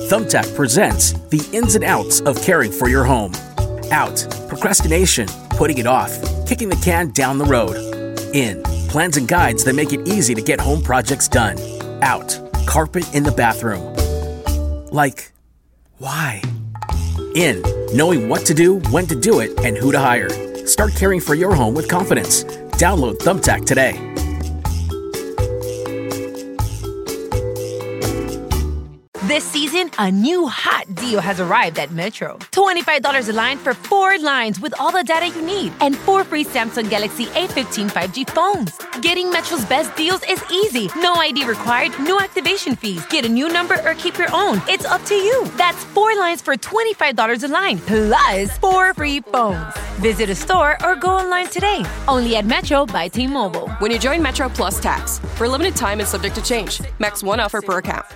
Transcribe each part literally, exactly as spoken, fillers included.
Thumbtack presents the ins and outs of caring for your home. Out, procrastination, putting it off, kicking the can down the road. In, plans and guides that make it easy to get home projects done. Out, carpet in the bathroom. Like, why? In, knowing what to do, when to do it, and who to hire. Start caring for your home with confidence. Download Thumbtack today. This season, a new hot deal has arrived at Metro. twenty-five dollars a line for four lines with all the data you need and four free Samsung Galaxy A fifteen five G phones. Getting Metro's best deals is easy. No I D required, no activation fees. Get a new number or keep your own. It's up to you. That's four lines for twenty-five dollars a line, plus four free phones. Visit a store or go online today. Only at Metro by T-Mobile. When you join Metro Plus Tax. For a limited time and subject to change. Max one offer per account.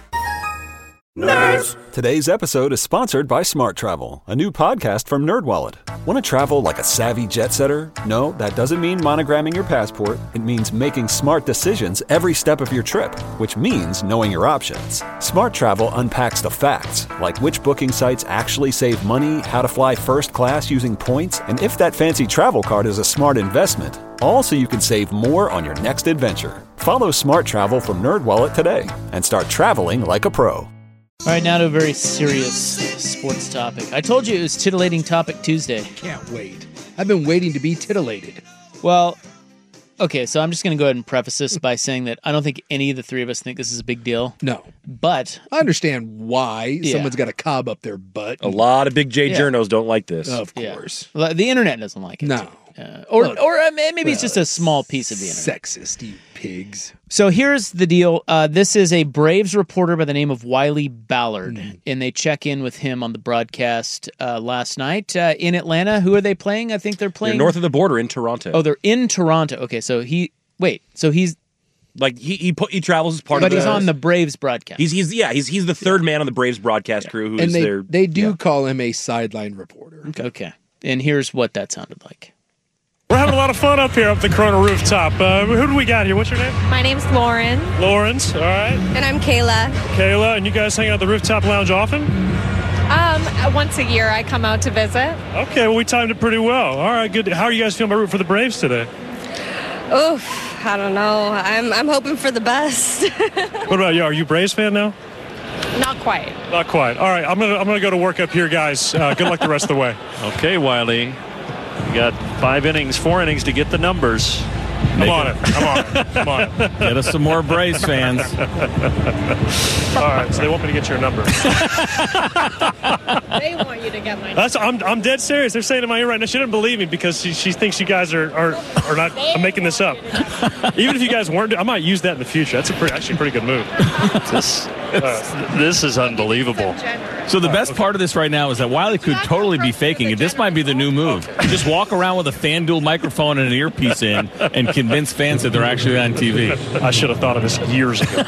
Nerds! Today's episode is sponsored by Smart Travel, a new podcast from NerdWallet. Want to travel like a savvy jet setter? No, that doesn't mean monogramming your passport. It means making smart decisions every step of your trip, which means knowing your options. Smart Travel unpacks the facts, like which booking sites actually save money, how to fly first class using points, and if that fancy travel card is a smart investment. All so you can save more on your next adventure. Follow Smart Travel from NerdWallet today and start traveling like a pro. All right, now to a very serious sports topic. I told you it was Titillating Topic Tuesday. Can't wait. I've been waiting to be titillated. Well, okay, so I'm just going to go ahead and preface this by saying that I don't think any of the three of us think this is a big deal. No. But I understand why yeah. someone's got a cob up their butt. A lot of big J Yeah. journos don't like this. Of yeah. course. Well, the internet doesn't like it. No. Uh, or Look, or uh, maybe well, it's just a small piece of the internet. Sexist, you pigs. So here's the deal. Uh, this is a Braves reporter by the name of Wiley Ballard, Mm. and they check in with him on the broadcast uh, last night uh, in Atlanta. Who are they playing? I think they're They're playing north of the border in Toronto. Oh, they're in Toronto. Okay, so he wait. So he's like he he put he travels as part but of. he's the, on the Braves broadcast. He's he's yeah he's he's the third man on the Braves broadcast crew. Who And is they, their they do yeah. call him a sideline reporter. Okay. okay, and here's what that sounded like. We're having a lot of fun up here up the Corona rooftop. Uh, who do we got here? What's your name? My name's Lauren. Lawrence, all right. And I'm Kayla. Kayla, and you guys hang out at the rooftop lounge often? Um, once a year I come out to visit. Okay, well, we timed it pretty well. All right, good. How are you guys feeling about rooting for the Braves today? Oof, I don't know. I'm I'm hoping for the best. What about you? Are you a Braves fan now? Not quite. Not quite. All right, I'm gonna I'm gonna go to work up here, guys. Uh, good luck the rest of the way. Okay, Wiley. You got five innings, four innings to get the numbers. I'm on it. I'm on it. I'm on it. Get us some more Braves fans. All right, so they want me to get your number. They want you to get my That's I'm I'm dead serious. They're saying in my ear right now. She doesn't believe me because she, she thinks you guys are, are, are not. I'm making this up. Even if you guys weren't, I might use that in the future. That's a pretty, actually a pretty good move. This, this is unbelievable. So the best part of this right now is that Wiley could totally be faking it. This might be the new move. Just walk around with a FanDuel microphone and an earpiece in and convince fans that they're actually on T V. I should have thought of this years ago.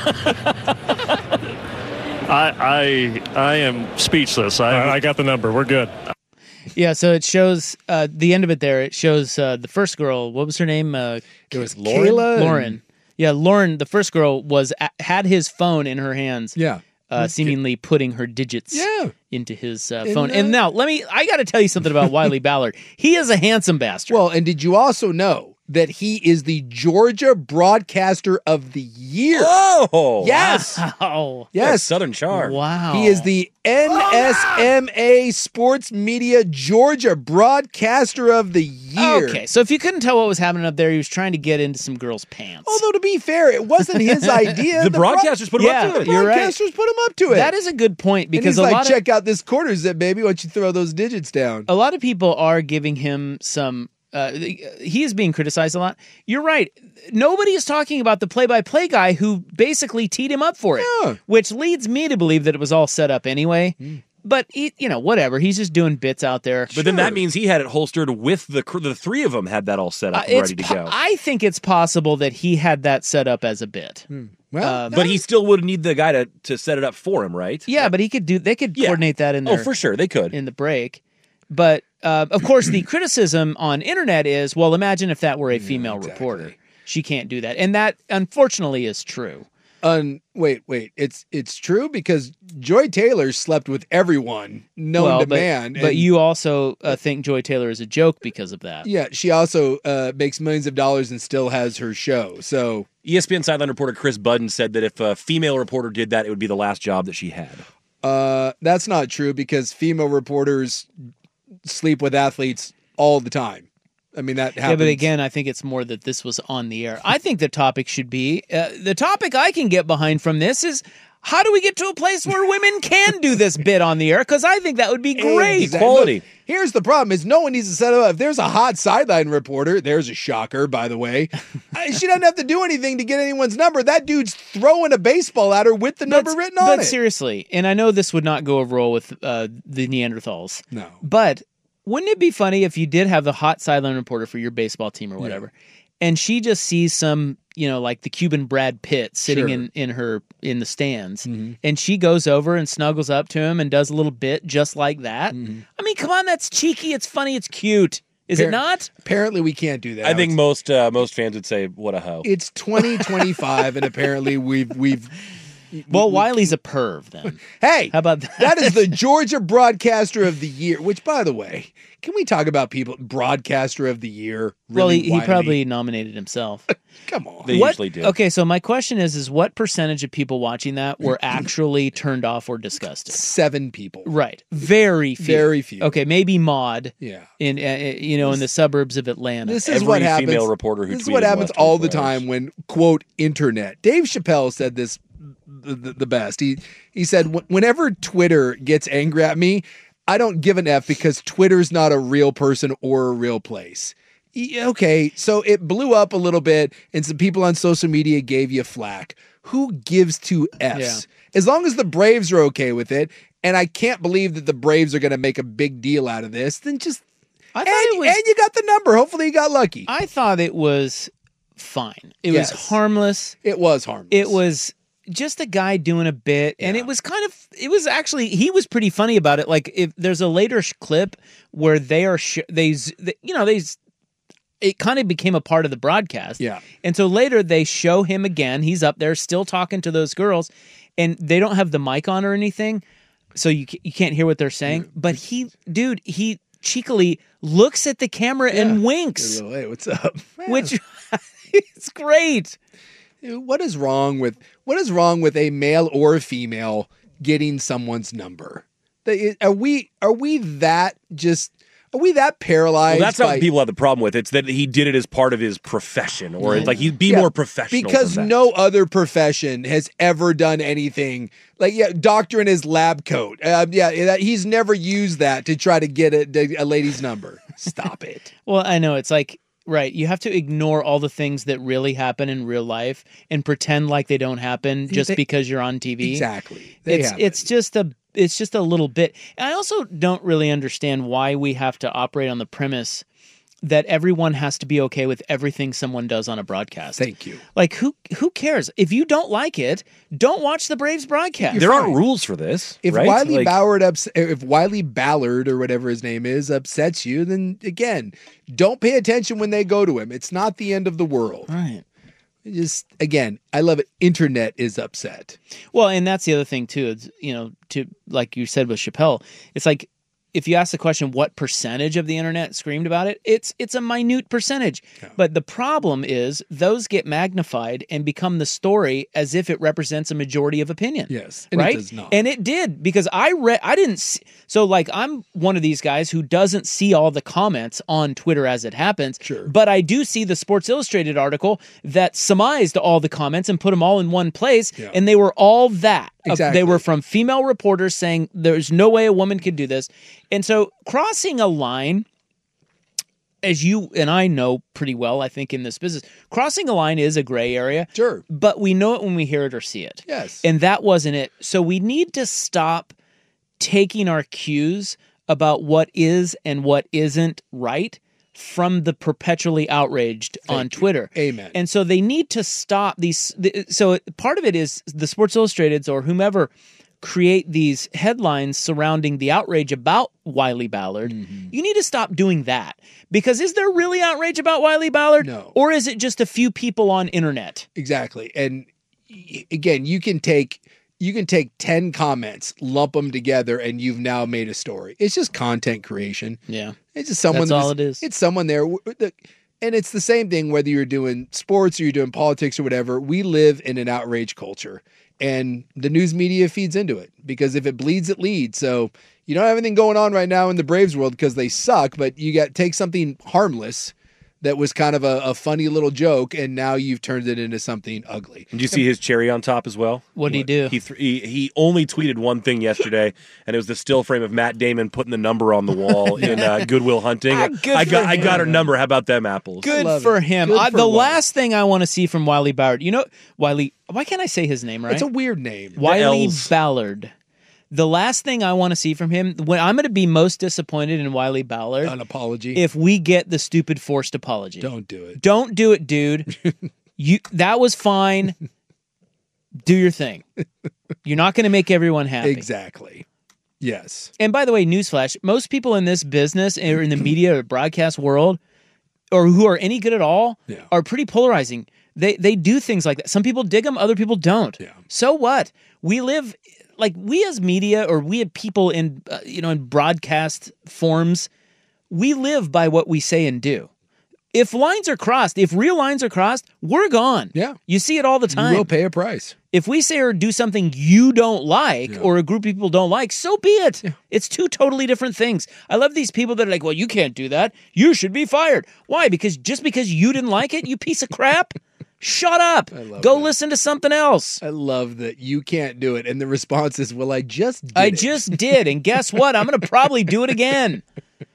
I, I I am speechless. I, All right, I got the number. We're good. Yeah, so it shows uh, the end of it there. It shows uh, the first girl. What was her name? Uh, It was Lauren? Kayla. and- Lauren. Yeah, Lauren, the first girl, was a- had his phone in her hands. Yeah. Uh, seemingly putting her digits Yeah. into his uh, And, phone. uh, and now, let me, I got to tell you something about Wiley Ballard. He is a handsome bastard. Well, and did you also know that he is the Georgia Broadcaster of the Year? Oh, Yes. Wow. Yes. Southern Charm. Wow. He is the N S M A Sports Media Georgia Broadcaster of the Year. Okay, so if you couldn't tell what was happening up there, he was trying to get into some girls' pants. Although, to be fair, it wasn't his idea. The broad- broadcasters put him Yeah, up to it. you're right. broadcasters put him up to it. That is a good point and because he's a like, lot check of out this quarter zip, baby. Why don't you throw those digits down? a lot of people are giving him some. Uh, he is being criticized a lot. You're right. Nobody is talking about the play-by-play guy who basically teed him up for it, Yeah. which leads me to believe that it was all set up anyway. Mm. But he, you know, whatever. He's just doing bits out there. But then that means he had it holstered with the cr- the three of them had that all set up Uh, and it's ready to po- go. I think it's possible that he had that set up as a bit. Well, but he still would need the guy to, to set it up for him, right? Yeah, but he could do. They could Yeah. coordinate that in Oh, there. for sure, they could. in the break. But uh, of course, the criticism on internet is, well, imagine if that were a female exactly. reporter. She can't do that, and that unfortunately is true. un wait, wait. It's it's true because Joy Taylor slept with everyone known well, to but, man. But and- you also uh, think Joy Taylor is a joke because of that. Yeah, she also uh, makes millions of dollars and still has her show. So E S P N sideline reporter Chris Budden said that if a female reporter did that, it would be the last job that she had. uh, that's not true because female reporters sleep with athletes all the time. I mean, that happens. Yeah, but again, I think it's more that this was on the air. I think the topic should be, uh, the topic I can get behind from this is, how do we get to a place where women can do this bit on the air? Because I think that would be great. Exactly. Quality. Look, here's the problem is no one needs to set up. If there's a hot sideline reporter, there's a shocker, by the way. She doesn't have to do anything to get anyone's number. That dude's throwing a baseball at her with the number but, written on but it. seriously, and I know this would not go over well with uh, the Neanderthals. No. But wouldn't it be funny if you did have the hot sideline reporter for your baseball team or whatever, yeah. and she just sees some, you know, like the Cuban Brad Pitt sitting Sure. in, in her in the stands, Mhm. and she goes over and snuggles up to him and does a little bit just like that? Mhm. I mean, come on, that's cheeky. It's funny. It's cute. Is Appar- it not? Apparently, we can't do that. I think It's- most uh, most fans would say, "What a hoe." it's twenty twenty-five, and apparently we've we've. Well, we- Wiley's a perv then. Hey, How about that? that is the Georgia Broadcaster of the Year. Which, by the way, can we talk about people Broadcaster of the Year? Well, Really he, he Wiley? probably nominated himself. Come on. They What- usually do. Okay, so my question is: is what percentage of people watching that were actually turned off or disgusted? Seven people. Right, very few. Very few. Okay, maybe Maud. Yeah. In uh, you know in the suburbs of Atlanta. This is Every what happens. female reporter who this is what tweeted happens last all the twenty-four hours. time when quote internet. Dave Chappelle said this the, the, the best. He he said "Wh- whenever Twitter gets angry at me, I don't give an F because Twitter's not a real person or a real place. Yeah, okay, so it blew up a little bit, and some people on social media gave you flack. Who gives two Fs? Yeah. As long as the Braves are okay with it, and I can't believe that the Braves are going to make a big deal out of this, then just I and, thought it was. and you got the number. Hopefully, you got lucky. I thought it was fine. It Yes. was harmless. It was harmless. It was just a guy doing a bit, and Yeah. it was kind of. It was actually he was pretty funny about it. Like if there's a later sh- clip where they are sh- they, z- they you know they. Z- It kind of became a part of the broadcast. Yeah. And so later they show him again. He's up there still talking to those girls, and they don't have the mic on or anything, so you ca- you can't hear what they're saying. But he, dude, he cheekily looks at the camera and winks, Hey, hey, what's up? which it's great. Dude, what is wrong with what is wrong with a male or a female getting someone's number? They- Are we are we that just are we that paralyzed? Well, that's not by, what people have the problem with. It's that he did it as part of his profession, or it's like he'd be Yeah, more professional. because than that. no other profession has ever done anything like yeah, doctor in his lab coat. Uh, yeah, that, he's never used that to try to get a, a lady's number. Stop it. Well, I know it's like right. You have to ignore all the things that really happen in real life and pretend like they don't happen just They- because you're on T V. Exactly. They It's happen. it's just a it's just a little bit. And I also don't really understand why we have to operate on the premise that everyone has to be okay with everything someone does on a broadcast. Thank you. Like who who cares? If you don't like it, don't watch the Braves broadcast. there aren't rules for this. If right? Wiley Like, Ballard ups- if Wiley Ballard or whatever his name is upsets you, then again, don't pay attention when they go to him. It's not the end of the world. Right. Just again, I love it. Internet is upset. Well, and that's the other thing too. It's, you know, to like you said with Chappelle, it's like if you ask the question, what percentage of the internet screamed about it? It's it's a minute percentage. But the problem is those get magnified and become the story as if it represents a majority of opinion. Yes, and it right. does not. And it did because I read. I didn't. See, so like I'm one of these guys who doesn't see all the comments on Twitter as it happens. Sure. But I do see the Sports Illustrated article that surmised all the comments and put them all in one place, Yeah. and they were all that. Uh, Exactly. They were from female reporters saying there's no way a woman could do this. And so crossing a line, as you and I know pretty well, I think in this business, crossing a line is a gray area. Sure. But we know it when we hear it or see it. Yes. And that wasn't it. So we need to stop taking our cues about what is and what isn't right from the perpetually outraged on Twitter. Amen. And so they need to stop these. the- So part of it is the Sports Illustrateds or whomever create these headlines surrounding the outrage about Wiley Ballard. Mm-hmm. You need to stop doing that because is there really outrage about Wiley Ballard? No. Or is it just a few people on internet? Exactly. And again, you can take you can take ten comments, lump them together, and you've now made a story. It's just content creation. Yeah. It's just someone. That's all it is. It's someone there. And it's the same thing whether you're doing sports or you're doing politics or whatever. We live in an outrage culture, and the news media feeds into it because if it bleeds, it leads. So you don't have anything going on right now in the Braves world because they suck, but you got take something harmless that was kind of a, a funny little joke, and now you've turned it into something ugly. Did you see his cherry on top as well? What did he do? He, th- he he only tweeted one thing yesterday, and it was the still frame of Matt Damon putting the number on the wall in uh, Good Will Hunting. Ah, good I for got I him. got her number. How about them apples? Good for him. Good I, for the Wiley. last thing I want to see from Wiley Ballard, you know, Wiley, why can't I say his name right? It's a weird name. Wiley L's. Ballard. The last thing I want to see from him, when I'm going to be most disappointed in Wiley Ballard, An apology. if we get the stupid forced apology. Don't do it. Don't do it, dude. you that was fine. Do your thing. You're not going to make everyone happy. Exactly. Yes. And by the way, newsflash, most people in this business or in the media or broadcast world or who are any good at all Yeah. are pretty polarizing. They they do things like that. Some people dig them, other people don't. Yeah. So what? We live like we as media or we as people in uh, you know in broadcast forms, we live by what we say and do. If lines are crossed, if real lines are crossed, we're gone. Yeah. You see it all the time. You will pay a price. If we say or do something you don't like Yeah. or a group of people don't like, so be it. Yeah. It's two totally different things. I love these people that are like, well, you can't do that. You should be fired. Why? Because just because you didn't like it, you piece of crap, shut up. Go that. listen to something else. I love that you can't do it. And the response is, well, I just did I it. just did. And guess what? I'm going to probably do it again.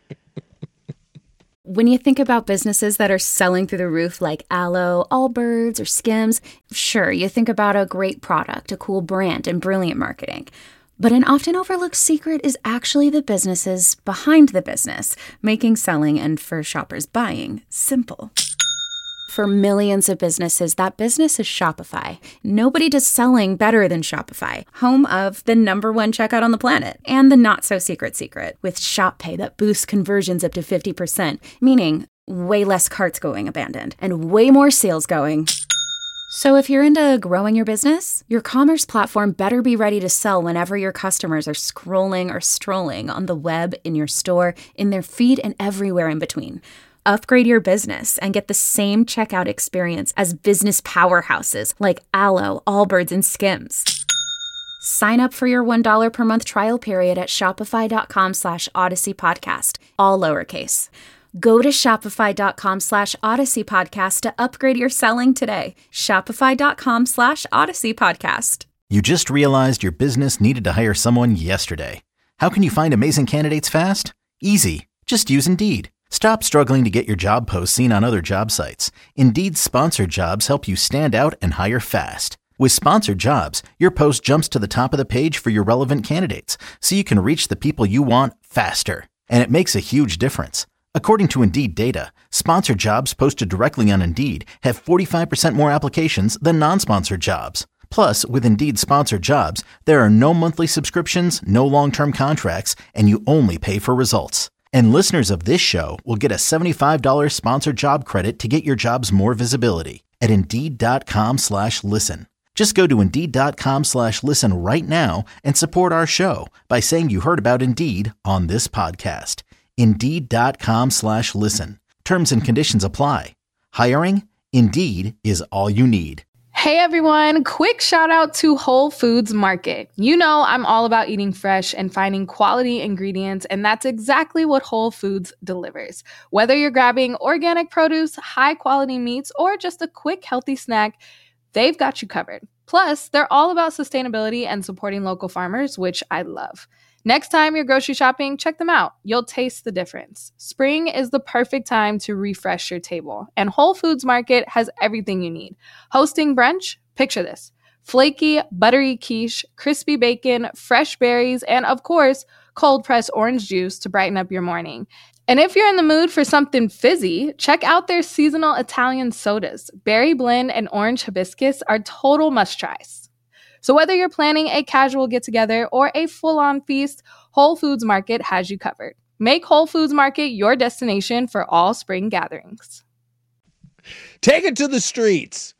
When you think about businesses that are selling through the roof like Aloe, Allbirds, or Skims, sure, you think about a great product, a cool brand, and brilliant marketing. But an often overlooked secret is actually the businesses behind the business, making selling and for shoppers buying simple. For millions of businesses, that business is Shopify. Nobody does selling better than Shopify, home of the number one checkout on the planet and the not-so-secret secret with Shop Pay that boosts conversions up to fifty percent, meaning way less carts going abandoned and way more sales going. So if you're into growing your business, your commerce platform better be ready to sell whenever your customers are scrolling or strolling on the web, in your store, in their feed, and everywhere in between. Upgrade your business and get the same checkout experience as business powerhouses like Aloe, Allbirds, and Skims. Sign up for your one dollar per month trial period at shopify.com slash Odyssey Podcast, all lowercase. Go to shopify.com slash Odyssey Podcast to upgrade your selling today. Shopify.com slash Odyssey Podcast. You just realized your business needed to hire someone yesterday. How can you find amazing candidates fast? Easy. Just use Indeed. Stop struggling to get your job posts seen on other job sites. Indeed's sponsored jobs help you stand out and hire fast. With sponsored jobs, your post jumps to the top of the page for your relevant candidates, so you can reach the people you want faster. And it makes a huge difference. According to Indeed data, sponsored jobs posted directly on Indeed have forty-five percent more applications than non-sponsored jobs. Plus, with Indeed sponsored jobs, there are no monthly subscriptions, no long-term contracts, and you only pay for results. And listeners of this show will get a seventy-five dollars sponsored job credit to get your jobs more visibility at Indeed.com slash listen. Just go to Indeed.com slash listen right now and support our show by saying you heard about Indeed on this podcast. Indeed.com slash listen. Terms and conditions apply. Hiring? Indeed is all you need. Hey everyone, quick shout out to Whole Foods Market. You know I'm all about eating fresh and finding quality ingredients, and that's exactly what Whole Foods delivers. Whether you're grabbing organic produce, high quality meats, or just a quick healthy snack, they've got you covered. Plus, they're all about sustainability and supporting local farmers, which I love. Next time you're grocery shopping, check them out. You'll taste the difference. Spring is the perfect time to refresh your table, and Whole Foods Market has everything you need. Hosting brunch? Picture this. Flaky, buttery quiche, crispy bacon, fresh berries, and of course, cold-pressed orange juice to brighten up your morning. And if you're in the mood for something fizzy, check out their seasonal Italian sodas. Berry blend and orange hibiscus are total must-tries. So whether you're planning a casual get-together or a full-on feast, Whole Foods Market has you covered. Make Whole Foods Market your destination for all spring gatherings. Take it to the streets.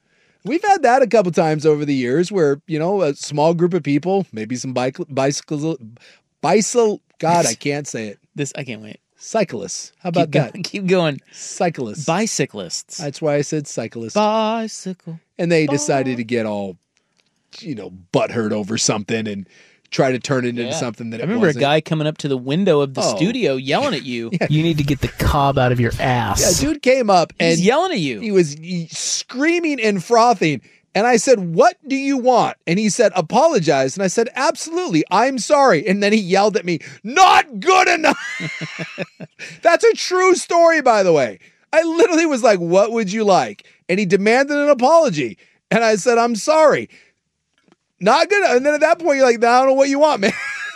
We've had that a couple times over the years where, you know, a small group of people, maybe some bike, bicycles, bicycle, God, I can't say it. This, I can't wait. Cyclists. How about keep that? Going, keep going. Cyclists. Bicyclists. That's why I said cyclists. Bicycle. And they Bye. decided to get all, you know, butthurt over something and try to turn it Yeah. into something that I it remember wasn't. a guy coming up to the window of the Oh. studio yelling at you. Yeah. You need to get the cob out of your ass. Yeah, dude came up and He's yelling at you. He was he- screaming and frothing. And I said, "What do you want?" And he said, "Apologize." And I said, "Absolutely. I'm sorry." And then he yelled at me, "Not good enough." That's a true story, by the way. I literally was like, "What would you like?" And he demanded an apology. And I said, "I'm sorry." Not good. And then at that point, you're like, "I don't know what you want, man."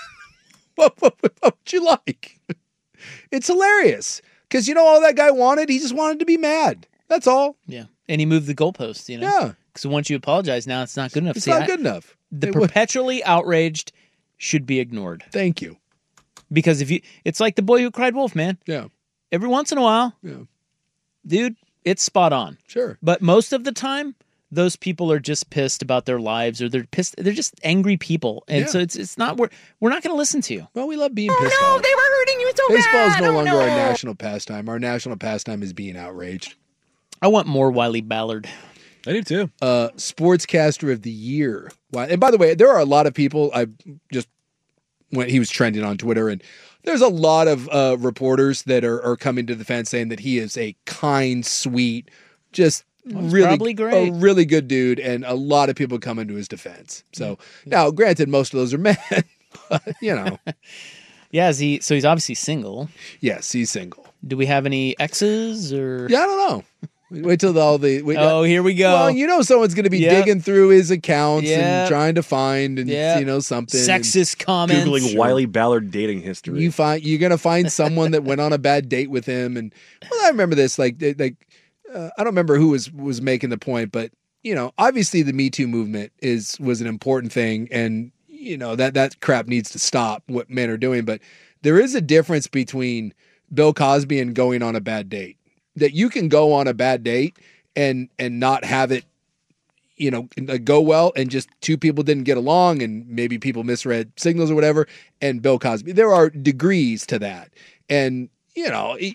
what, what, what would you like? It's hilarious. Because you know all that guy wanted? He just wanted to be mad. That's all. Yeah. And he moved the goalposts, you know? Yeah. Because once you apologize, now it's not good enough. It's See, not I- good enough. The It wa- perpetually outraged should be ignored. Thank you. Because if you, it's like the boy who cried wolf, man. Yeah. Every once in a while, Yeah. dude, it's spot on. Sure. But most of the time, those people are just pissed about their lives, or they're pissed. They're just angry people, and Yeah. so it's it's not we're we're not going to listen to you. Well, we love being pissed No, off. they were hurting you so Baseball is bad. no Oh, longer no. our national pastime. Our national pastime is being outraged. I want more Wiley Ballard. I do too. Uh, Sportscaster of the Year. Wow. And by the way, there are a lot of people. I just went. He was trending on Twitter, and there's a lot of uh, reporters that are, are coming to the fence saying that he is a kind, sweet, just he's really probably great. a really good dude, and a lot of people come into his defense. So now, granted, most of those are men, but you know, Yeah, is he? So he's obviously single. yes, he's single. Do we have any exes or? Yeah, I don't know. Wait till all the. Wait, Oh, here we go. Well, you know, someone's going to be Yep. digging through his accounts Yep. and trying to find and Yep. you know something. Sexist comments. Googling Wiley Ballard dating history. And you find you're going to find someone that went on a bad date with him, and well, I remember this. Like, they- like uh, I don't remember who was was making the point, but you know, obviously the Me Too movement is was an important thing, and you know that that crap needs to stop. What men are doing, but there is a difference between Bill Cosby and going on a bad date. That you can go on a bad date and and not have it, you know, go well, and just two people didn't get along, and maybe people misread signals or whatever. And Bill Cosby, there are degrees to that, and you know, it,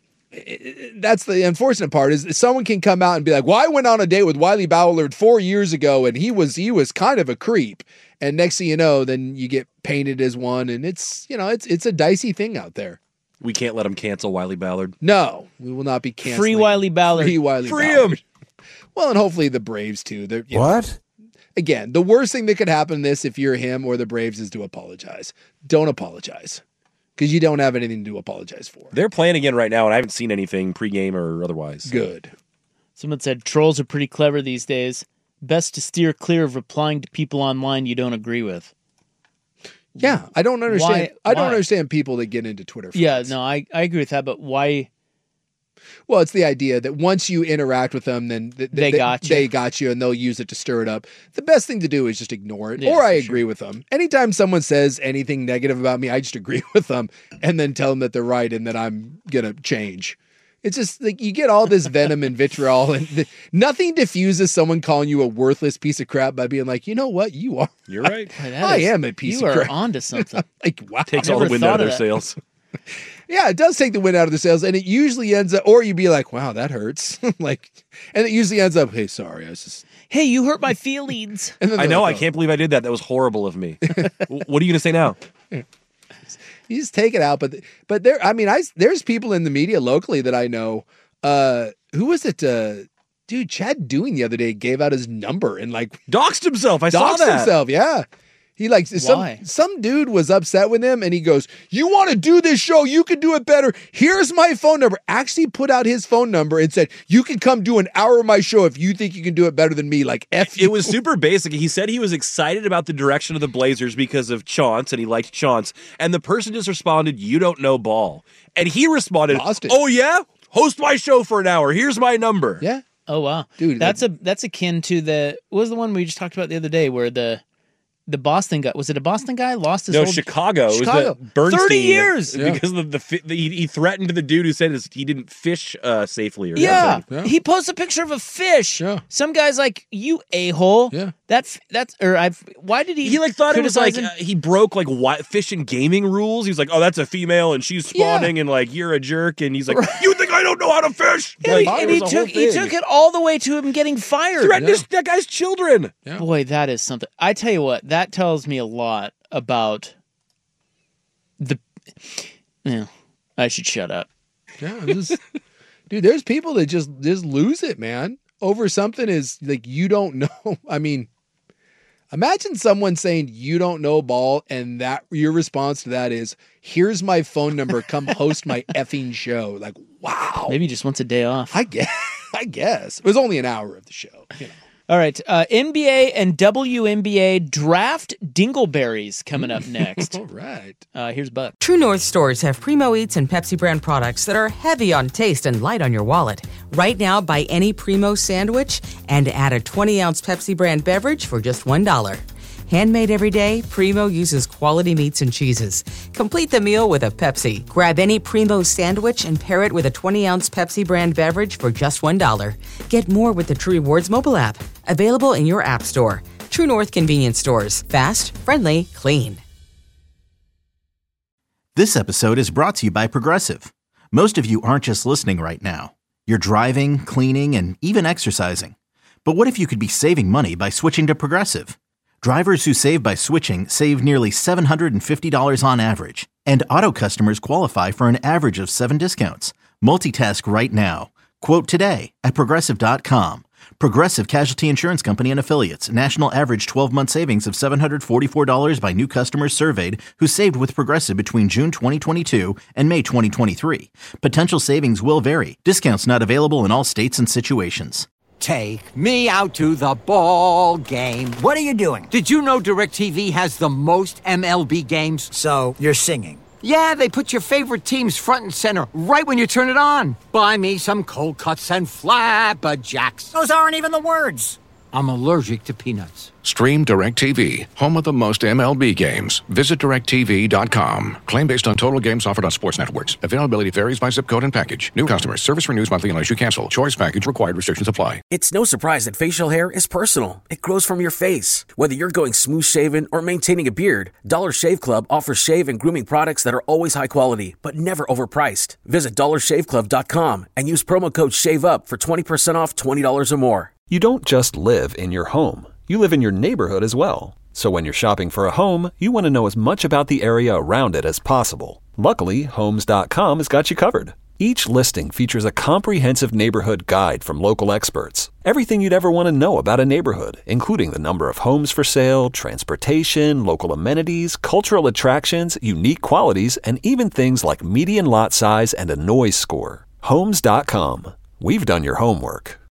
it, that's the unfortunate part is someone can come out and be like, "Well, I went on a date with Wiley Ballard four years ago, and he was he was kind of a creep." And next thing you know, then you get painted as one, and it's you know, it's it's a dicey thing out there. We can't let him cancel Wiley Ballard. No, we will not be canceling. Free Wiley Ballard. Free Wiley Free Ballard. him. Well, and hopefully the Braves too. They're, you know, What? again, the worst thing that could happen in this, if you're him or the Braves, is to apologize. Don't apologize because you don't have anything to apologize for. They're playing again right now, and I haven't seen anything pregame or otherwise. Good. Someone said trolls are pretty clever these days. Best to steer clear of replying to people online you don't agree with. Yeah, I don't understand. Why- I don't why? understand people that get into Twitter. Yeah, fights. no, I, I agree with that, but why? Well, it's the idea that once you interact with them, then th- They th- got you. They got you, and they'll use it to stir it up. The best thing to do is just ignore it. Yeah, or I for agree with them. Anytime someone says anything negative about me, I just agree with them, and then tell them that they're right and that I'm gonna change. It's just like you get all this venom and vitriol, and th- nothing diffuses someone calling you a worthless piece of crap by being like, you know what, you are. You're right. Boy, that I is- am a piece you of are crap. onto something. Like wow, Takes I all the never wind out thought of of their that. sails. Yeah, it does take the wind out of the sails, and it usually ends up, or you'd be like, wow, that hurts. Like, and it usually ends up, hey, sorry, I was just. Hey, you hurt my feelings. And then I they're know. like, I can't believe I did that. That was horrible of me. W- what are you going to say now? You just take it out, but but there, I mean, I there's people in the media locally that I know. Uh, who was it? Uh, dude, Chad Doing the other day gave out his number and like Doxed himself. I saw doxed that. himself. Yeah, he like some Why? some dude was upset with him, and he goes, "You want to do this show? You can do it better. Here's my phone number." Actually, put out his phone number and said, "You can come do an hour of my show if you think you can do it better than me." Like f you. It was super basic. He said he was excited about the direction of the Blazers because of Chauncey, and he liked Chauncey. And the person just responded, "You don't know ball." And he responded, Lost it. "Oh yeah, host my show for an hour. Here's my number." Yeah. Oh wow, Dude, that's a that's akin to the what was the one we just talked about the other day where the the Boston guy, was it a Boston guy? Lost his no, whole... Chicago. Chicago. It was the Bernstein. thirty years! Yeah. Because of the, the, the he, he threatened the dude who said his, he didn't fish uh, safely or yeah. something. yeah, he posts a picture of a fish. Yeah. Some guy's like, "You a hole." Yeah, that's that's or I've. Why did he? He like thought it was like him? uh, he broke like wi- fish and gaming rules. He was like, "Oh, that's a female and she's spawning," yeah. and like you're a jerk. And he's like, right. "You think I don't know how to fish?" Yeah, like, and he took he took it all the way to him getting fired. Threatened yeah. that guy's children. Yeah. Boy, that is something. I tell you what, that tells me a lot about the. Yeah, I should shut up. Yeah, just, dude. There's people that just just lose it, man, over something is like you don't know. I mean, imagine someone saying you don't know ball, and that your response to that is, "Here's my phone number. Come host my effing show." Like, wow. Maybe he just wants a day off. I guess. I guess it was only an hour of the show. You know. All right, uh, N B A and W N B A draft dingleberries coming up next. All right. Uh, here's Buck. True North stores have Primo Eats and Pepsi brand products that are heavy on taste and light on your wallet. Right now, buy any Primo sandwich and add a twenty-ounce Pepsi brand beverage for just one dollar. Handmade every day, Primo uses quality meats and cheeses. Complete the meal with a Pepsi. Grab any Primo sandwich and pair it with a twenty-ounce Pepsi brand beverage for just one dollar. Get more with the True Rewards mobile app. Available in your app store. True North convenience stores. Fast, friendly, clean. This episode is brought to you by Progressive. Most of you aren't just listening right now. You're driving, cleaning, and even exercising. But what if you could be saving money by switching to Progressive? Drivers who save by switching save nearly seven hundred fifty dollars on average. And auto customers qualify for an average of seven discounts. Multitask right now. Quote today at Progressive dot com. Progressive Casualty Insurance Company and Affiliates. National average twelve-month savings of seven hundred forty-four dollars by new customers surveyed who saved with Progressive between June twenty twenty-two and May twenty twenty-three. Potential savings will vary. Discounts not available in all states and situations. Take me out to the ball game. What are you doing? Did you know DirecTV has the most M L B games? So, you're singing? Yeah, they put your favorite teams front and center right when you turn it on. Buy me some cold cuts and flapjacks. Those aren't even the words. I'm allergic to peanuts. Stream DirecTV, home of the most M L B games. Visit direct T V dot com. Claim based on total games offered on sports networks. Availability varies by zip code and package. New customers. Service renews monthly unless you cancel. Choice package required. Restrictions apply. It's no surprise that facial hair is personal. It grows from your face. Whether you're going smooth shaven or maintaining a beard, Dollar Shave Club offers shave and grooming products that are always high quality, but never overpriced. Visit dollar shave club dot com and use promo code SHAVEUP for twenty percent off twenty dollars or more. You don't just live in your home. You live in your neighborhood as well. So when you're shopping for a home, you want to know as much about the area around it as possible. Luckily, Homes dot com has got you covered. Each listing features a comprehensive neighborhood guide from local experts. Everything you'd ever want to know about a neighborhood, including the number of homes for sale, transportation, local amenities, cultural attractions, unique qualities, and even things like median lot size and a noise score. Homes dot com. We've done your homework.